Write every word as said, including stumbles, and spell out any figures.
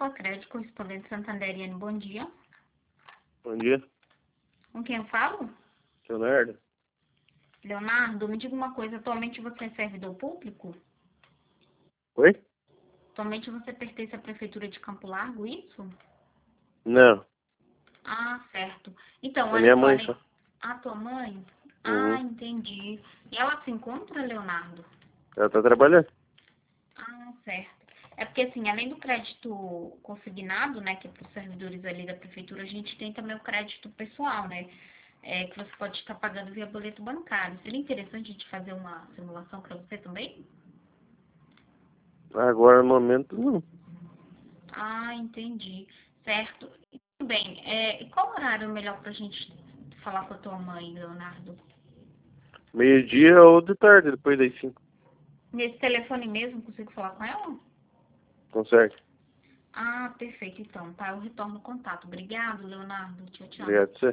Copa Crédito, correspondente Santanderiano, bom dia. Bom dia. Com quem eu falo? Leonardo? Leonardo, me diga uma coisa, atualmente você é servidor público? Oi? Atualmente você pertence à Prefeitura de Campo Largo, isso? Não. Ah, certo. Então, É olha minha só, mãe né? só. A tua mãe? Ah, Uhum. entendi. E ela se encontra, Leonardo? Ela tá trabalhando? Ah, certo. É porque, assim, além do crédito consignado, né, que é para os servidores ali da prefeitura, a gente tem também o crédito pessoal, né, é, que você pode estar pagando via boleto bancário. Seria interessante a gente fazer uma simulação para você também? Agora, no momento, não. Ah, entendi. Certo. Tudo bem. É, e qual horário é melhor para a gente falar com a tua mãe, Leonardo? Meio-dia ou de tarde, depois das cinco. Nesse telefone mesmo, consigo falar com ela? Consegue? Ah, perfeito. Então, tá? Eu retorno o contato. Obrigado, Leonardo. Tchau, tchau. Obrigado a você.